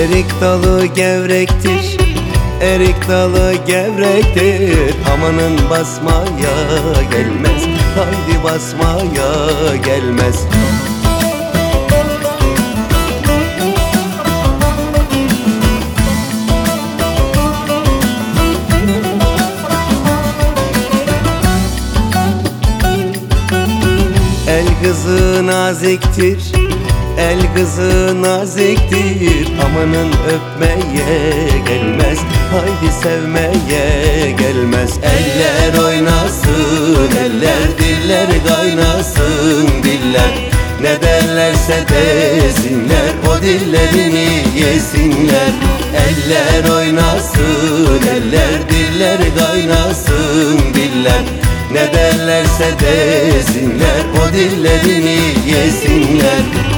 Erik dalı gevrektir, erik dalı gevrektir. Amanın basmaya gelmez, haydi basmaya gelmez. El kızı naziktir, el kızı naziktir. Amanın öpmeye gelmez, haydi sevmeye gelmez. Eller oynasın, eller diller kaynasın diller. Ne derlerse desinler, o dillerini yesinler. Eller oynasın, eller diller kaynasın diller. Ne derlerse desinler, o dillerini yesinler.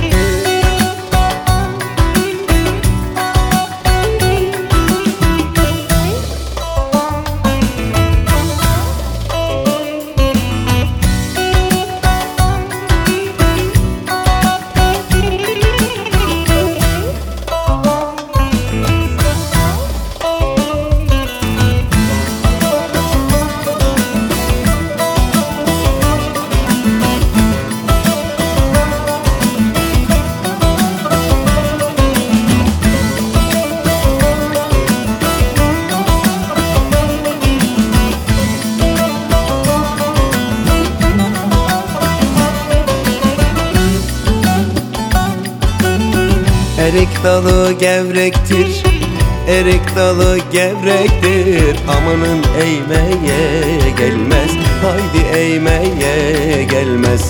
Erik dalı gevrektir, erik dalı gevrektir. Amanın eğmeye gelmez, haydi eğmeye gelmez.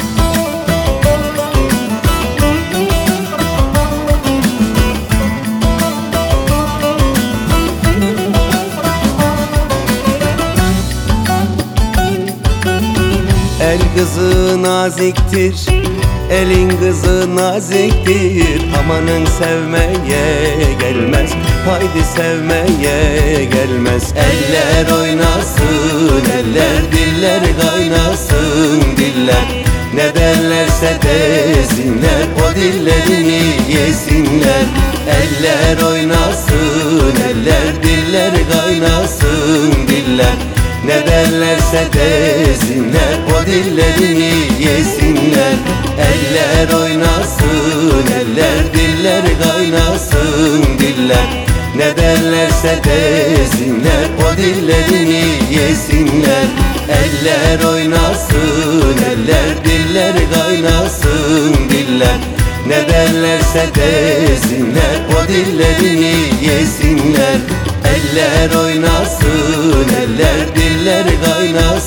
El kızı naziktir, elin kızı naziktir. Amanın sevmeye gelmez, haydi sevmeye gelmez. Eller oynasın, eller diller kaynasın diller. Ne derlerse desinler, o dillerini yesinler. Eller oynasın, eller diller kaynasın diller. Ne derlerse desinler, o dillerini yesinler. Eller oynasın, eller diller kaynasın diller. Ne derlerse desinler, o dillerini yesinler. Eller oynasın, eller diller kaynasın diller. Ne derlerse desinler, o dillerini yesinler. Eller oynasın, eller diller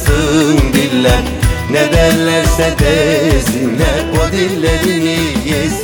kaynasın diller. Ne derlerse desinler, o dillerini yesinler.